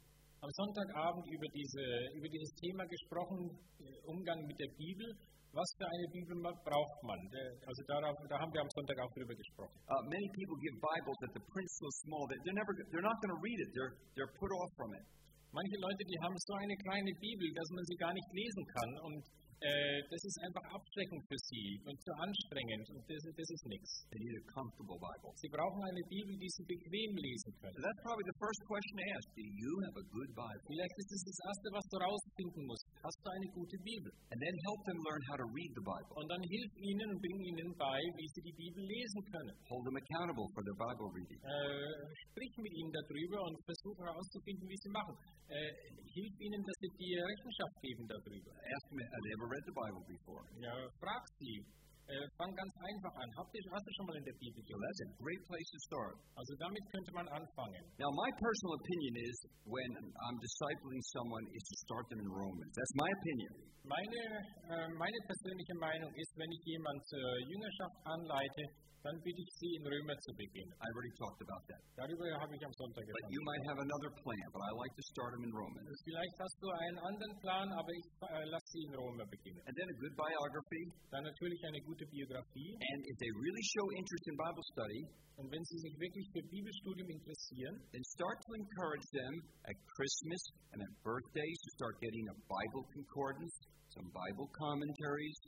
am Sonntagabend über, diese, über dieses Thema gesprochen, Umgang mit der Bibel. Was für eine Bibel braucht man? Also darauf, da haben wir am Sonntag auch drüber gesprochen. Uh, many people give Bibles that the print's so small that they're never, they're not going to read it. They're, they're put off from it. Manche Leute, die haben so eine kleine Bibel, dass man sie gar nicht lesen kann und äh, das ist einfach abschreckend für sie und zu anstrengend und das, das ist nichts. They need a comfortable Bible. Sie brauchen eine Bibel, die sie bequem lesen können. So that's probably the first question to ask. Do you have a good Bible? Vielleicht ist es das Erste, was du rausfinden musst. Hast du eine gute Bibel? And then help them learn how to read the Bible. Und dann hilf ihnen und bring ihnen bei, wie sie die Bibel lesen können. Hold them accountable for their Bible reading. Äh, sprich mit ihnen darüber und versuche herauszufinden, wie sie machen. Äh, hilf ihnen, dass sie dir Rechenschaft geben darüber. Ask them, have they ever read the Bible before? Ja, frag sie. Äh, fang ganz einfach an. Habt ihr, hast du schon mal in der Bibel So that's a great place to start. Also damit könnte man anfangen. Now, my personal opinion is when I'm discipling someone is to start them in Romans. That's my opinion. Meine, äh, meine persönliche Meinung ist, wenn ich jemand zur Jüngerschaft anleite, dann bitte ich sie, in Römer zu beginnen. I already talked about that. Darüber habe ich am Sonntag But gesprochen. you might have another plan, but I like to start them in Romans. Vielleicht hast du einen anderen Plan, aber ich äh, lasse sie in Römer beginnen. And then a good biography. Dann natürlich eine gute Biografie. And if they really show interest in Bible study, Und wenn sie sich wirklich für Bibelstudium interessieren, then start to encourage them at Christmas and at birthdays to start getting a Bible concordance, some Bible commentaries.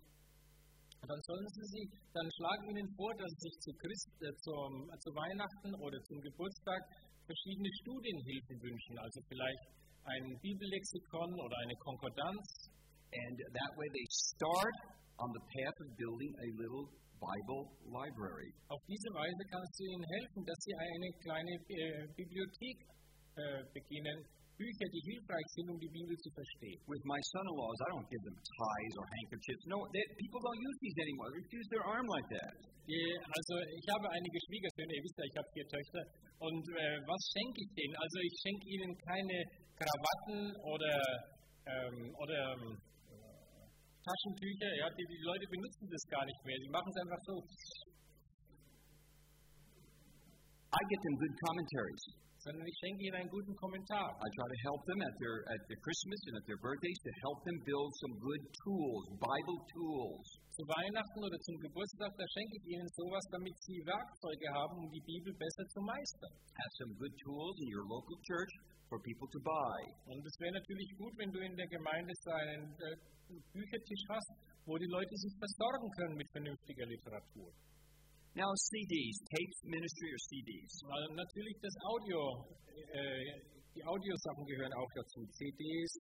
Und dann sollen Sie sich, dann schlagen Ihnen vor, dass Sie sich zu, Christ, äh, zum, äh, zu Weihnachten oder zum Geburtstag verschiedene Studienhilfen wünschen. Also vielleicht ein Bibellexikon oder eine Konkordanz. And that way they start on the path of building a little Bible library. Auf diese Weise kannst du ihnen helfen, dass sie eine kleine äh, Bibliothek äh, beginnen, Bücher, die hilfreich sind, um die Bibel zu verstehen. With my son-in-laws, I don't give them ties or handkerchiefs. No, they, people don't use these anymore. They use their arm like that. Die, also ich habe einige Schwiegersöhne, ihr wisst ja, ich habe vier Töchter. Und äh, was schenke ich denen? Also ich schenke ihnen keine Krawatten oder, ähm, oder ähm, Taschentücher. Ja, die, die Leute benutzen das gar nicht mehr. Sie machen es einfach so. I get them good commentaries. Sondern ich schenke ihnen einen guten Kommentar. I try to help them at their at their Christmas and at their birthdays to help them build some good tools, Bible tools. Zu Weihnachten oder zum Geburtstag, da schenke ich ihnen sowas, damit sie Werkzeuge haben, um die Bibel besser zu meistern. Have some good tools in your local church for people to buy. Und es wäre natürlich gut, wenn du in der Gemeinde so einen äh, Büchertisch hast, wo die Leute sich versorgen können mit vernünftiger Literatur. Now, C Ds, tapes, ministry, or C Ds. Weil natürlich das Audio, äh, die Audiosachen gehören auch dazu, C Ds.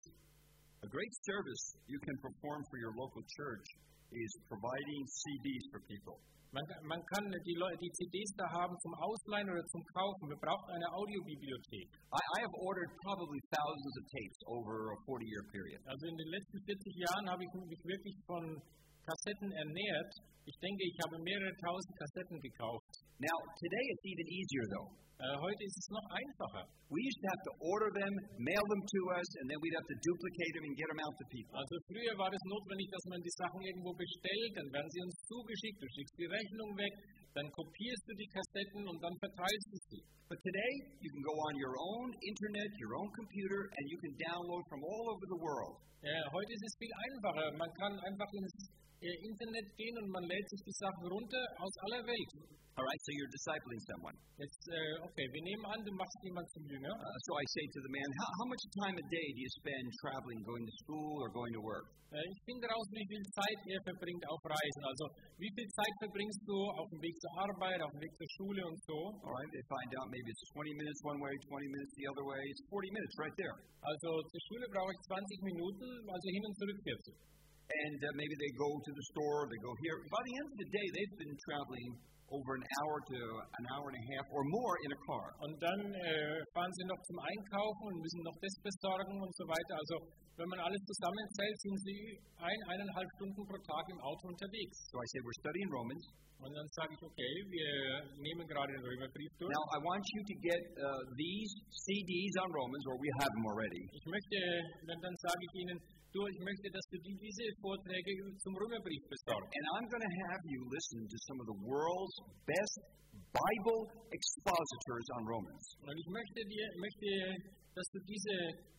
A great service you can perform for your local church is providing C Ds for people. Man, man kann die, Leute, die C Ds da haben zum Ausleihen oder zum Kaufen. Wir brauchen eine Audiobibliothek. I, I have ordered probably thousands of tapes over a forty-year period. Also in den letzten vierzig Jahren habe ich mich wirklich von Kassetten ernährt. Ich denke, ich habe mehrere tausend Kassetten gekauft. Now, today it's even easier though. Äh, heute ist es noch einfacher. We used to have to order them, mail them to us, and then we'd have to duplicate them and get them out to people. Also früher war es notwendig, dass man die Sachen irgendwo bestellt, dann werden sie uns zugeschickt, du schickst die Rechnung weg, dann kopierst du die Kassetten und dann verteilst du sie. But today, you can go on your own internet, your own computer, and you can download from all over the world. Ja, heute ist es viel einfacher. Man kann einfach ins äh, Internet gehen und man lädt sich die Sachen runter aus aller Welt. All right, so you're discipling someone. Jetzt, äh, okay, wir nehmen an, du machst jemanden zum Jünger. Uh, so I say to the man, how, how much time a day do you spend traveling, going to school or going to work? Äh, ich finde raus, wie viel Zeit er verbringt auf Reisen. Also, wie viel Zeit verbringst du auf dem Weg zur Arbeit, auf dem Weg zur Schule und so? All right, they find out maybe it's twenty minutes one way, twenty minutes the other way. It's forty minutes right there. Also, zur Schule brauche ich zwanzig Minuten, also hin und zurück vierzig. And uh, maybe they go to the store, they go here. By the end of the day, they've been traveling over an hour to an hour and a half or more in a car. Und dann äh, fahren sie noch zum Einkaufen und müssen noch das besorgen und so weiter. Also wenn man alles zusammenzählt, sind sie ein, eineinhalb Stunden pro Tag im Auto unterwegs. So I said, we're studying Romans. Und dann sage ich, okay, wir nehmen gerade den Römerbrief durch. Now I want you to get uh, these C Ds on Romans, or we have them already. Ich möchte, dann, dann sage ich Ihnen, du, ich möchte, dass du die, diese Vorträge zum Römerbrief besorgst. And I'm going to have you listen to some of the world's best Bible expositors on Romans. Und ich möchte dir, möchte, dass du diese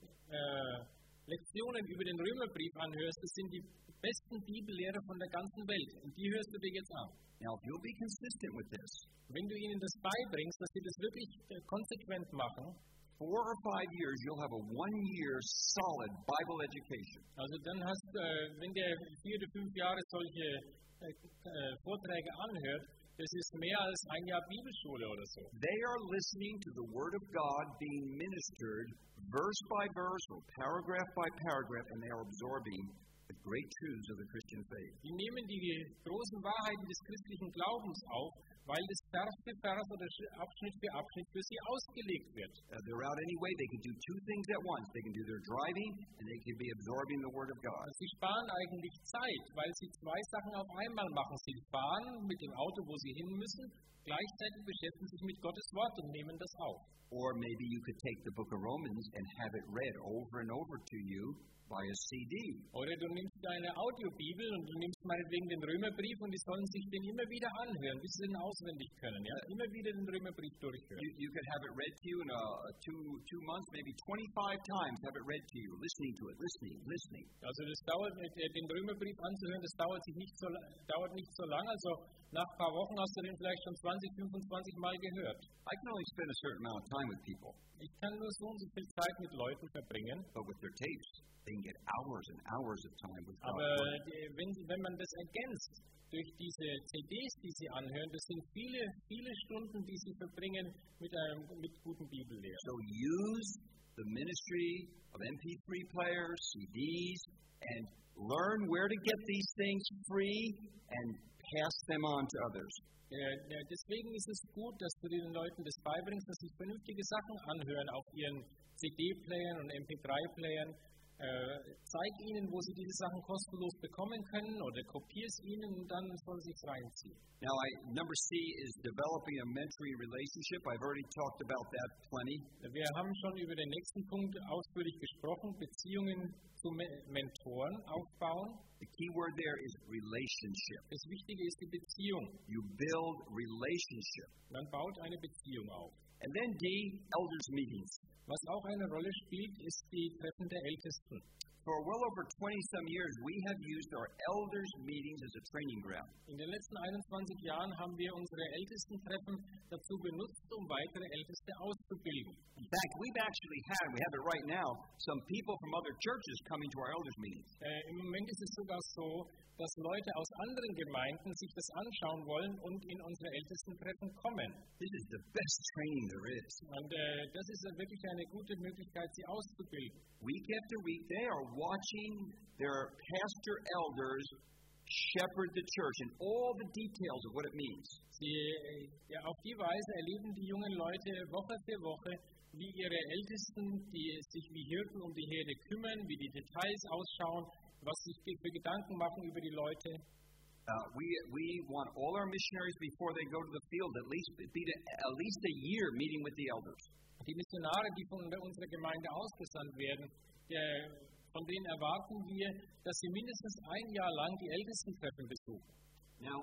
äh, Lektionen über den Römerbrief anhörst. Das sind die besten Bibellehrer von der ganzen Welt. Und die hörst du dir jetzt an. Now, if you'll be consistent with this, wenn du ihnen das beibringst, dass sie das wirklich äh, konsequent machen, four or five years, you'll have a one-year solid Bible education. Also dann hast, äh, wenn der vier oder fünf Jahre solche äh, äh, Vorträge anhört, das ist mehr als ein Jahr Bibelschule oder so. They are listening to the Word of God being ministered verse by verse or paragraph by paragraph, and they are absorbing the great truths of the Christian faith. Die nehmen die großen Wahrheiten des christlichen Glaubens auf, weil das Vers für Vers oder Abschnitt für Abschnitt für sie ausgelegt wird. Uh, they're out anyway. They can do two things at once. They can do their driving, and they can be absorbing the Word of God. Sie sparen eigentlich Zeit, weil sie zwei Sachen auf einmal machen. Sie fahren mit dem Auto, wo sie hin müssen, gleichzeitig beschäftigen sich mit Gottes Wort und nehmen das auf. Or maybe you could take the book of Romans and have it read over and over to you by a C D. Oder du nimmst deine Audiobibel und du nimmst meinetwegen den Römerbrief und die sollen sich den immer wieder anhören, bis sie den auswendig können. Ja? Immer wieder den Römerbrief durchhören. You, you could have it read to you in uh, two, two months, maybe twenty-five times, have it read to you, listening to it, listening, listening. Also das dauert, den Römerbrief anzuhören, das dauert, sich nicht so, dauert nicht so lang. Also nach ein paar Wochen hast du den vielleicht schon zwanzig, fünfundzwanzig Mal gehört. I can only spend a certain amount of time with people. Ich kann nur so und so viel Zeit mit Leuten verbringen. But with their tapes, they can get hours and hours of time with God. Aber wenn, wenn man das ergänzt durch diese C Ds, die sie anhören, das sind viele, viele Stunden, die sie verbringen mit einem mit guten Bibellehren. So use the ministry of M P three players, C Ds, and learn where to get these things free and pass them on to others. Ja, deswegen ist es gut, dass du den Leuten das beibringst, dass sie vernünftige Sachen anhören auf ihren C D-Playern und M P drei Playern. Äh, zeig ihnen, wo sie diese Sachen kostenlos bekommen können, oder kopier es ihnen und dann sollen sie es reinziehen. Now, I, number C is developing a mentoring relationship. I've already talked about that plenty. Wir haben schon über den nächsten Punkt ausführlich gesprochen, Beziehungen zu Me- Mentoren aufbauen. The key word there is relationship. Das Wichtige ist die Beziehung. You build relationship. Man baut eine Beziehung auf. And then D, elders meetings. Was auch eine Rolle spielt, ist die Treffen der Ältesten. For well over twenty some years, we have used our elders meetings as a training ground. In den letzten einundzwanzig Jahren haben wir unsere Ältestentreffen dazu benutzt, um weitere Älteste auszubilden. In fact, we've actually had, we have it right now, some people from other churches coming to our elders meetings. Äh, Im Moment ist es sogar so, dass Leute aus anderen Gemeinden sich das anschauen wollen und in unsere Ältestentreffen kommen. This is the best training there is. Und äh, das ist wirklich eine gute Möglichkeit, sie auszubilden. Week after week, they are watching their pastor elders shepherd the church and all the details of what it means. Sie, ja, auf die Weise erleben die jungen Leute Woche für Woche, wie ihre Ältesten, die sich wie Hirten um die Herde kümmern, wie die Details ausschauen, was sich für Gedanken machen über die Leute. Uh, we we want all our missionaries before they go to the field at least be to, at least a year meeting with the elders. Die Missionare, die von unserer Gemeinde ausgesandt werden, der, von denen erwarten wir, dass sie mindestens ein Jahr lang die Ältestentreffen besuchen. Now,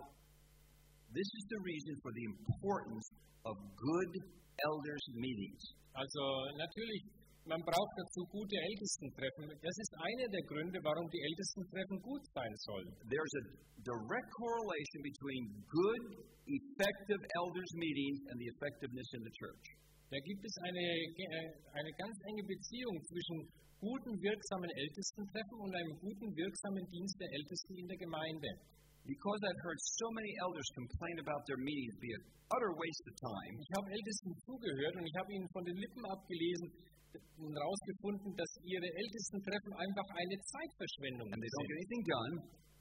this is the reason for the importance of good elders meetings. Also natürlich, man braucht dazu gute Ältestentreffen. Das ist einer der Gründe, warum die Ältestentreffen gut sein sollen. There's a direct correlation between good, effective elders meetings and the effectiveness in the church. Da gibt es eine, eine ganz enge Beziehung zwischen guten, wirksamen Ältestentreffen und einem guten, wirksamen Dienst der Ältesten in der Gemeinde. Because I've heard so many elders complain about their meetings be an utter waste of time. Ich habe Ältesten zugehört und ich habe ihnen von den Lippen abgelesen und herausgefunden, dass ihre Ältestentreffen einfach eine Zeitverschwendung And they don't sind. get anything done.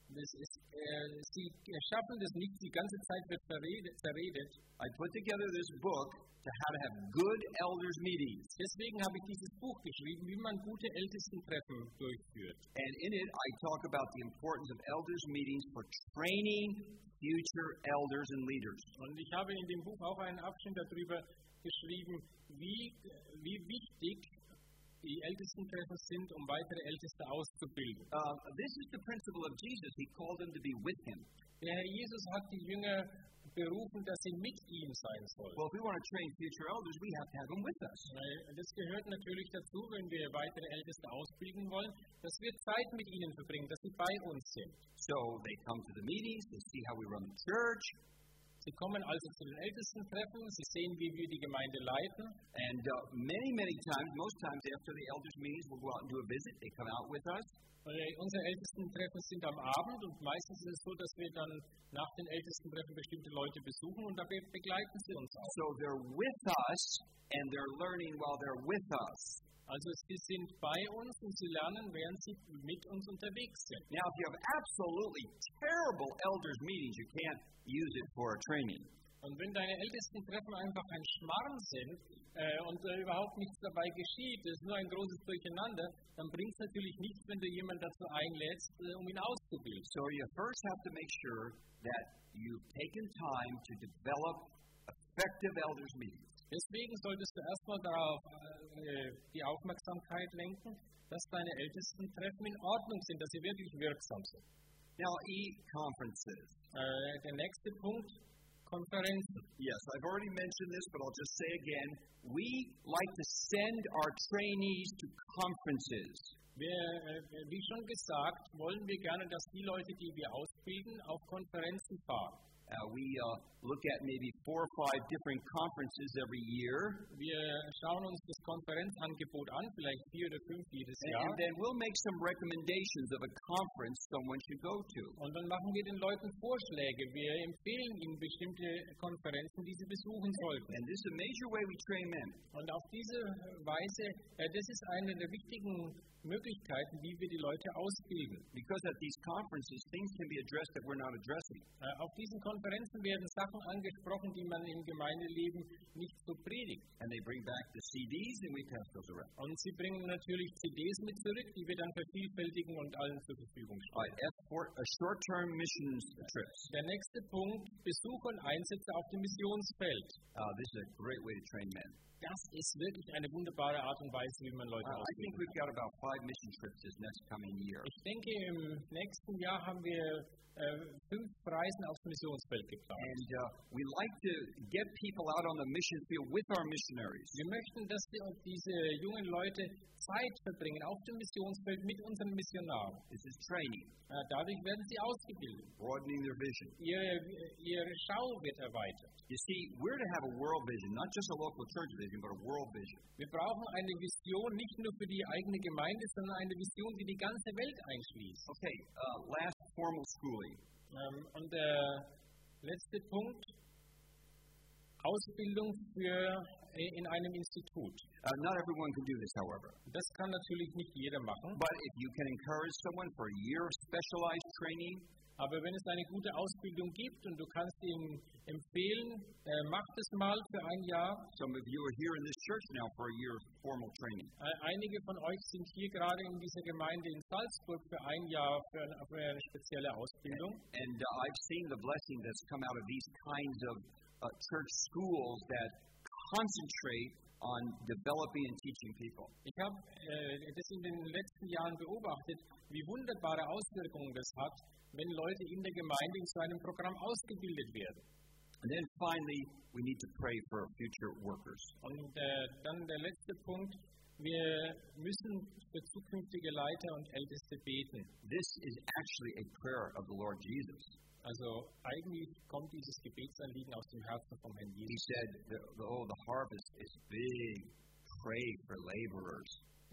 Das ist, äh, sie schaffen das nicht, die ganze Zeit wird verredet, zerredet. I put together this book to how to have good elders meetings. Deswegen habe ich dieses Buch geschrieben, wie man gute Ältestentreffen durchführt. And in it, I talk about the importance of elders meetings for training future elders and leaders. Und ich habe in dem Buch auch einen Abschnitt darüber geschrieben, wie, wie wichtig die Ältestentreffen sind, um weitere Älteste auszubilden. Uh, this is the principle of Jesus. He called them to be with him. Der Herr Jesus hat die Jünger berufen, dass sie mit ihm sein sollen. Well, if we want to train future elders, we have to have them with us. Weil das gehört natürlich dazu, wenn wir weitere Älteste ausbilden wollen, dass wir Zeit mit ihnen verbringen, dass sie bei uns sind. So they come to the meetings, they see how we run the church. Sie kommen also zu den Ältestentreffen, sie sehen, wie wir die Gemeinde leiten. And uh, many, many times, most times after the elders' meetings, we'll go out and do a visit. They come out with us. Und unsere Ältestentreffen sind am Abend und meistens ist es so, dass wir dann nach den Ältestentreffen bestimmte Leute besuchen und dabei begleiten sie uns auch. So they're with us and they're learning while they're with us. Also sie sind bei uns und sie lernen, während sie mit uns unterwegs sind. Now, if you have absolutely terrible elders' meetings, you can't use it for a training. Und wenn deine Ältestentreffen einfach ein Schmarrn sind äh, und äh, überhaupt nichts dabei geschieht, es ist nur ein großes Durcheinander, dann bringt es natürlich nichts, wenn du jemanden dazu einlädst, äh, um ihn auszubilden. So you first have to make sure that you've taken time to develop effective elders' meetings. Deswegen solltest du erstmal darauf äh, die Aufmerksamkeit lenken, dass deine Ältestentreffen in Ordnung sind, dass sie wirklich wirksam sind. Now, e-conferences. Äh, der nächste Punkt, Konferenzen. Yes, I've already mentioned this, but I'll just say again, we like to send our trainees to conferences. Wir, äh, wie schon gesagt, wollen wir gerne, dass die Leute, die wir ausbilden, auf Konferenzen fahren. Uh, we uh, look at maybe four or five different conferences every year. Wir schauen uns das Konferenzangebot an, vielleicht vier oder fünf jedes And, Jahr. and then we'll make some recommendations of a conference someone should go to. Und dann machen wir den Leuten Vorschläge. Wir empfehlen ihnen bestimmte Konferenzen, die sie besuchen sollten. And this is a major way we train men. Und auf diese Weise, äh, das ist eine der wichtigen Möglichkeiten, wie wir die Leute ausbilden. Because at these conferences, things can be addressed that we're not addressing. Äh, auf diesen Konferenzen werden Sachen angesprochen, die man im Gemeindeleben nicht so predigt. And they bring back the C Ds and we pass those around. Und sie bringen natürlich C Ds mit zurück, die wir dann vervielfältigen und allen zur Verfügung All stellen. right, F four, uh, short-term missions trips. Der nächste Punkt, Besuch und Einsätze auf dem Missionsfeld. Uh, this is a great way to train men. Das ist wirklich eine wunderbare Art und Weise, wie man Leute Uh, I think ausbilden we've kann. got about five mission trips this next coming year. Ich denke, im nächsten Jahr haben wir äh, fünf Reisen aufs Missionsfeld geplant. And uh, we like to get people out on the mission field with our missionaries. Wir möchten, dass die, diese jungen Leute Zeit verbringen auf dem Missionsfeld mit unseren Missionaren. This is training, Äh, dadurch werden sie ausgebildet. broadening their vision. Ihre, ihre Schau wird erweitert. You see, we're to have a world vision, not just a local church vision, but a world vision. Wir brauchen eine Vision nicht nur für die eigene Gemeinde, sondern eine Vision, die die ganze Welt einschließt. Okay, uh, last formal schooling. Ähm, und der letzte Punkt, Ausbildung für, äh, in einem Institut. Uh, not everyone can do this, however. Das kann natürlich nicht jeder machen, But if you can encourage someone for a year of specialized training, aber wenn es eine gute Ausbildung gibt und du kannst ihm empfehlen, äh, mach das mal für ein Jahr. some of you are here in this church now for a year of formal training. Äh, einige von euch sind hier gerade in dieser Gemeinde in Salzburg für ein Jahr für eine, für eine spezielle Ausbildung. And uh, I've seen the blessing that's come out of these kinds of uh, church schools that concentrate on developing and teaching people. Ich habe äh, das in den letzten Jahren beobachtet, wie wunderbare Auswirkungen das hat, wenn Leute in der Gemeinde in so einem Programm ausgebildet werden. And then finally, we need to pray for future workers. Und äh, dann der letzte Punkt, wir müssen für zukünftige Leiter und Älteste beten. This is actually a prayer of the Lord Jesus. Also eigentlich kommt dieses Gebetsanliegen aus dem Herzen vom Herrn He Jesus. said, the, the, oh, the harvest is big. Pray for laborers.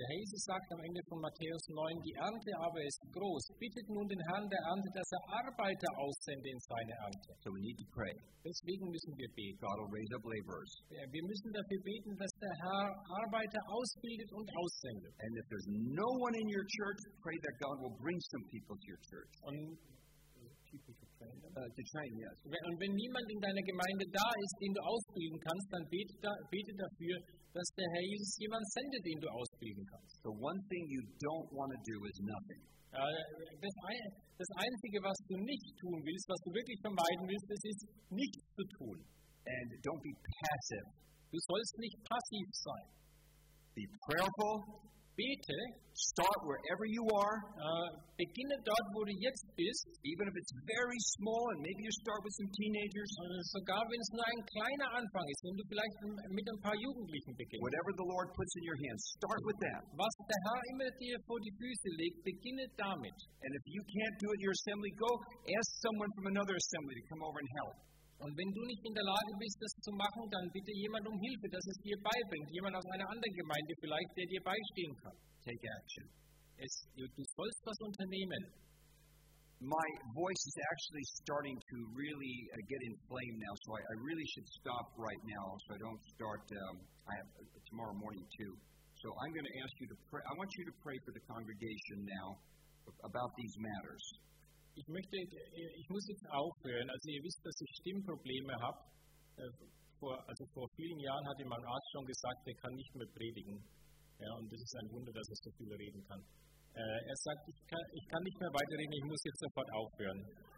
Der Herr Jesus sagt am Ende von Matthäus neun, die Ernte aber ist groß. Bittet nun den Herrn der Ernte, dass er Arbeiter aussende in seine Ernte. So we need to pray. Deswegen müssen wir beten. God will raise up laborers. Wir müssen dafür beten, dass der Herr Arbeiter ausbildet und aussendet. And if there's no one in your church, pray that God will bring some people to your church. Und Uh, to train, yes. Und wenn niemand in deiner Gemeinde da ist, den du ausbilden kannst, dann bete, da, bete dafür, dass der Herr Jesus jemanden sendet, den du ausbilden kannst. The one thing you don't want to do is nothing. Das, das Einzige, was du nicht tun willst, was du wirklich vermeiden willst, das ist nichts zu tun. And don't be passive. Du sollst nicht passiv sein. Be prayerful. Bete. Start wherever you are. Uh, beginne dort, wo du jetzt bist. Even if it's very small, and maybe you start with some teenagers. Uh, sogar wenn es nur ein kleiner Anfang ist, wenn du vielleicht mit ein paar Jugendlichen beginnst. Whatever the Lord puts in your hands, start with that. Was der Herr immer dir vor die Füße legt, beginne damit. And if you can't do it in your assembly, go ask someone from another assembly to come over and help. Und wenn du nicht in der Lage bist, das zu machen, dann bitte jemand um Hilfe, dass es dir beibringt. Jemand aus einer anderen Gemeinde vielleicht, der dir beistehen kann. Take action. Es, du, du sollst was unternehmen. My voice is actually starting to really uh, get inflamed now, so I, I really should stop right now so I don't start, um, I have uh, tomorrow morning too. So I'm going to ask you to pray. I want you to pray for the congregation now about these matters. Ich möchte, ich muss jetzt aufhören. Also ihr wisst, dass ich Stimmprobleme habe. Vor, also vor vielen Jahren hatte mein Arzt schon gesagt, er kann nicht mehr predigen. Ja, und das ist ein Wunder, dass er so viel reden kann. Äh, er sagt, ich kann, ich kann nicht mehr weiterreden, ich muss jetzt sofort aufhören.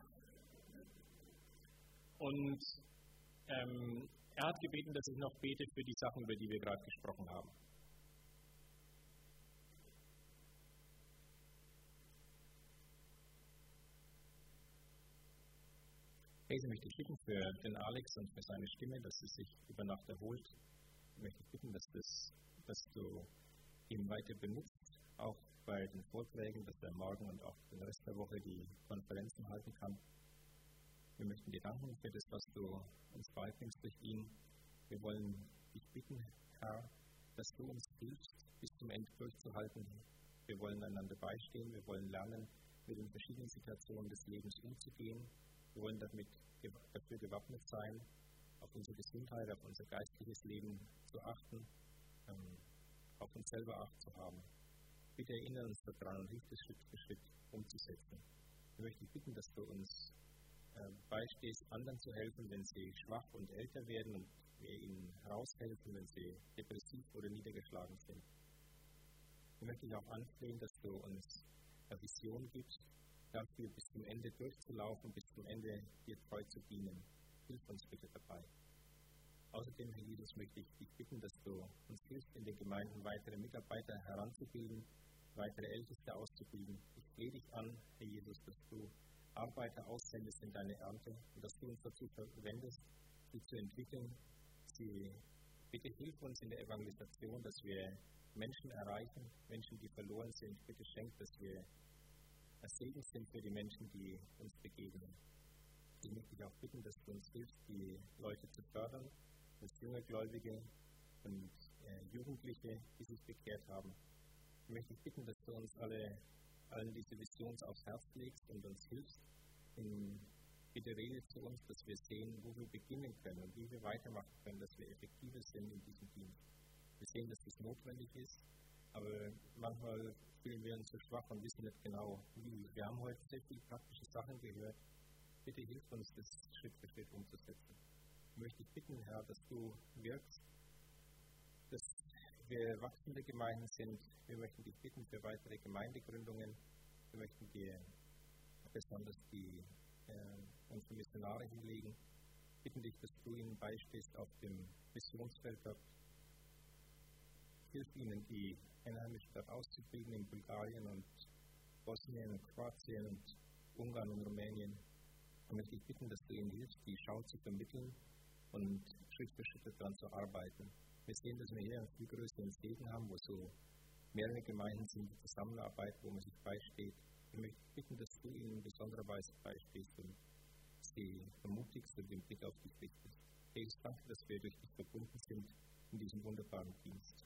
Und ähm, er hat gebeten, dass ich noch bete für die Sachen, über die wir gerade gesprochen haben. Ich möchte bitten für den Alex und für seine Stimme, dass sie sich über Nacht erholt. Ich möchte bitten, dass, das, dass du ihn weiter benutzt, auch bei den Vorträgen, dass er morgen und auch den Rest der Woche die Konferenzen halten kann. Wir möchten dir danken für das, was du uns beibringst durch ihn. Wir wollen dich bitten, Herr, dass du uns hilfst, bis zum Ende durchzuhalten. Wir wollen einander beistehen, wir wollen lernen, mit den verschiedenen Situationen des Lebens umzugehen. Wir wollen damit, dafür gewappnet sein, auf unsere Gesundheit, auf unser geistliches Leben zu achten, ähm, auf uns selber Acht zu haben. Bitte erinnere uns daran und hilf es Schritt für Schritt umzusetzen. Ich möchte dich bitten, dass du uns äh, beistehst, anderen zu helfen, wenn sie schwach und älter werden und wir ihnen raushelfen, wenn sie depressiv oder niedergeschlagen sind. Ich möchte dich auch anflehen, dass du uns eine Vision gibst, dafür bis zum Ende durchzulaufen, bis zum Ende dir treu zu dienen. Hilf uns bitte dabei. Außerdem, Herr Jesus, möchte ich dich bitten, dass du uns hilfst, in den Gemeinden weitere Mitarbeiter heranzubilden, weitere Älteste auszubilden. Ich flehe dich an, Herr Jesus, dass du Arbeiter aussendest in deine Ernte und dass du uns dazu verwendest, sie zu entwickeln. Sie, bitte hilf uns in der Evangelisation, dass wir Menschen erreichen, Menschen, die verloren sind. Bitte schenk, dass wir ein Segen sind für die Menschen, die uns begegnen. Ich möchte dich auch bitten, dass du uns hilfst, die Leute zu fördern, als junge Gläubige und äh, Jugendliche, die sich bekehrt haben. Ich möchte dich bitten, dass du uns alle, allen diese Visions aufs Herz legst und uns hilfst. In, bitte rede zu uns, dass wir sehen, wo wir beginnen können und wie wir weitermachen können, dass wir effektiver sind in diesem Dienst. Wir sehen, dass das notwendig ist, aber manchmal fühlen wir uns so schwach und wissen nicht genau, wie. Wir haben heute sehr viele praktische Sachen gehört. Bitte hilf uns, das Schritt für Schritt umzusetzen. Ich möchte dich bitten, Herr, dass du wirkst, dass wir wachsende Gemeinden sind. Wir möchten dich bitten für weitere Gemeindegründungen. Wir möchten dir besonders die äh, unsere Missionare hinlegen. Bitten dich, dass du ihnen beistehst auf dem Missionsfeld dort. Hilf ihnen, die Einheimischen dort auszubilden in Bulgarien und Bosnien und Kroatien und Ungarn und Rumänien. Ich möchte dich bitten, dass du ihnen hilfst, die Schau zu vermitteln und Schritt für Schritt daran zu arbeiten. Wir sehen, dass wir hier einen viel größeren Segen haben, wo so mehrere Gemeinden sind, die zusammenarbeiten, wo man sich beisteht. Ich möchte dich bitten, dass du ihnen in besonderer Weise beistehst und sie ermutigst und den Blick auf dich richtest. Jesus, danke, dass wir durch dich verbunden sind in diesem wunderbaren Dienst.